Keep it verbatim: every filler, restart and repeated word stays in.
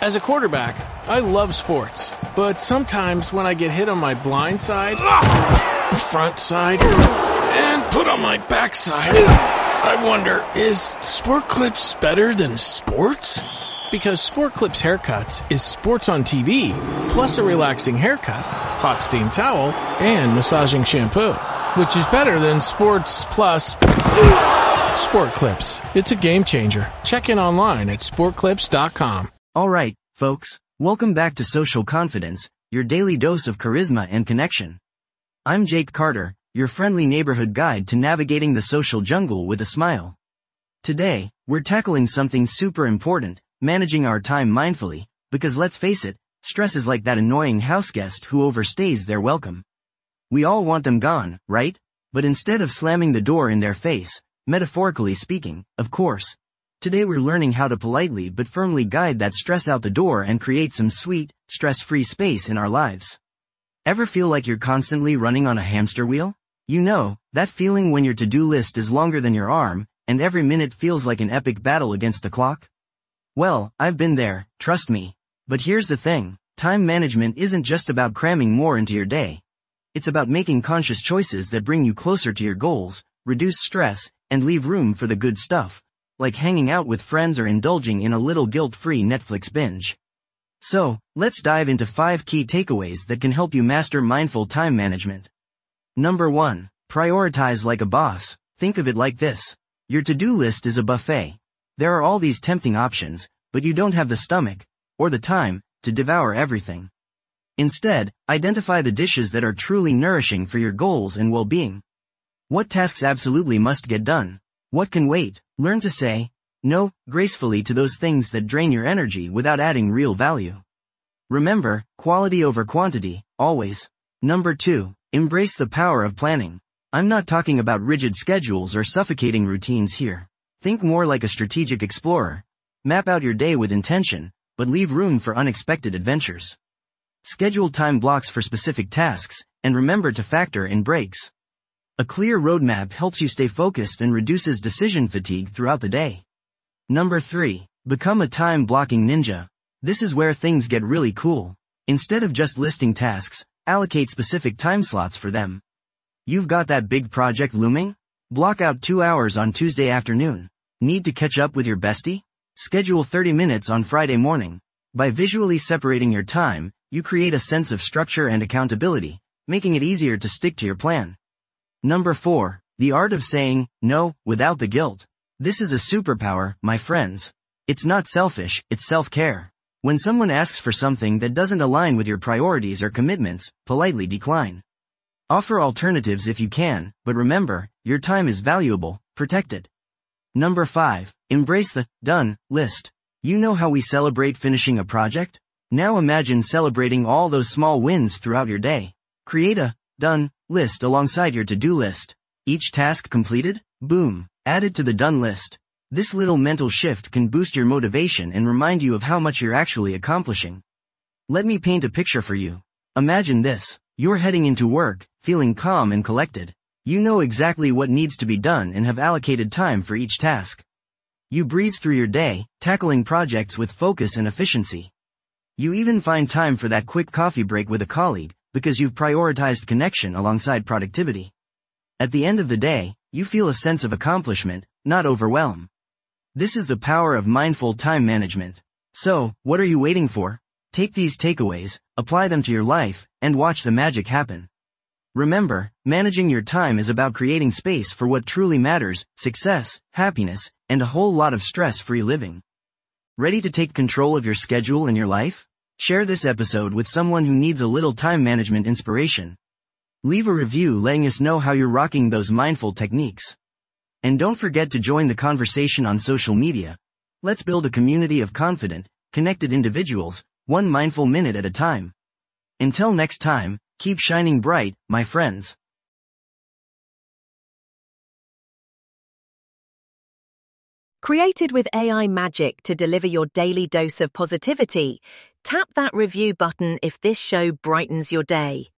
As a quarterback, I love sports, but sometimes when I get hit on my blind side, front side, and put on my backside, I wonder, is Sport Clips better than sports? Because Sport Clips Haircuts is sports on T V, plus a relaxing haircut, hot steam towel, and massaging shampoo, which is better than sports plus Sport Clips. It's a game changer. Check in online at sport clips dot com. Alright, folks, welcome back to Social Confidence, your daily dose of charisma and connection. I'm Jake Carter, your friendly neighborhood guide to navigating the social jungle with a smile. Today, we're tackling something super important, managing our time mindfully, because let's face it, stress is like that annoying houseguest who overstays their welcome. We all want them gone, right? But instead of slamming the door in their face, metaphorically speaking, of course, today we're learning how to politely but firmly guide that stress out the door and create some sweet, stress-free space in our lives. Ever feel like you're constantly running on a hamster wheel? You know, that feeling when your to-do list is longer than your arm, and every minute feels like an epic battle against the clock? Well, I've been there, trust me. But here's the thing, time management isn't just about cramming more into your day. It's about making conscious choices that bring you closer to your goals, reduce stress, and leave room for the good stuff, like hanging out with friends or indulging in a little guilt-free Netflix binge. So, let's dive into five key takeaways that can help you master mindful time management. Number one, prioritize like a boss. Think of it like this. Your to-do list is a buffet. There are all these tempting options, but you don't have the stomach, or the time, to devour everything. Instead, identify the dishes that are truly nourishing for your goals and well-being. What tasks absolutely must get done? What can wait? Learn to say no gracefully to those things that drain your energy without adding real value. Remember, quality over quantity, always. Number two, embrace the power of planning. I'm not talking about rigid schedules or suffocating routines here. Think more like a strategic explorer. Map out your day with intention, but leave room for unexpected adventures. Schedule time blocks for specific tasks, and remember to factor in breaks. A clear roadmap helps you stay focused and reduces decision fatigue throughout the day. Number three, become a time blocking ninja. This is where things get really cool. Instead of just listing tasks, allocate specific time slots for them. You've got that big project looming? Block out two hours on Tuesday afternoon. Need to catch up with your bestie? Schedule thirty minutes on Friday morning. By visually separating your time, you create a sense of structure and accountability, making it easier to stick to your plan. Number four, the art of saying no without the guilt. This is a superpower, my friends. It's not selfish, it's self-care. When someone asks for something that doesn't align with your priorities or commitments, politely decline. Offer alternatives if you can, but remember, your time is valuable, protect it. Number five, embrace the done list. You know how we celebrate finishing a project? Now imagine celebrating all those small wins throughout your day. Create a done list alongside your to-do list. Each task completed? Boom. Added to the done list. This little mental shift can boost your motivation and remind you of how much you're actually accomplishing. Let me paint a picture for you. Imagine this. You're heading into work, feeling calm and collected. You know exactly what needs to be done and have allocated time for each task. You breeze through your day, tackling projects with focus and efficiency. You even find time for that quick coffee break with a colleague, because you've prioritized connection alongside productivity. At the end of the day, you feel a sense of accomplishment, not overwhelm. This is the power of mindful time management. So, what are you waiting for? Take these takeaways, apply them to your life, and watch the magic happen. Remember, managing your time is about creating space for what truly matters, success, happiness, and a whole lot of stress-free living. Ready to take control of your schedule and your life? Share this episode with someone who needs a little time management inspiration. Leave a review letting us know how you're rocking those mindful techniques. And don't forget to join the conversation on social media. Let's build a community of confident, connected individuals, one mindful minute at a time. Until next time, keep shining bright, my friends. Created with A I magic to deliver your daily dose of positivity, tap that review button if this show brightens your day.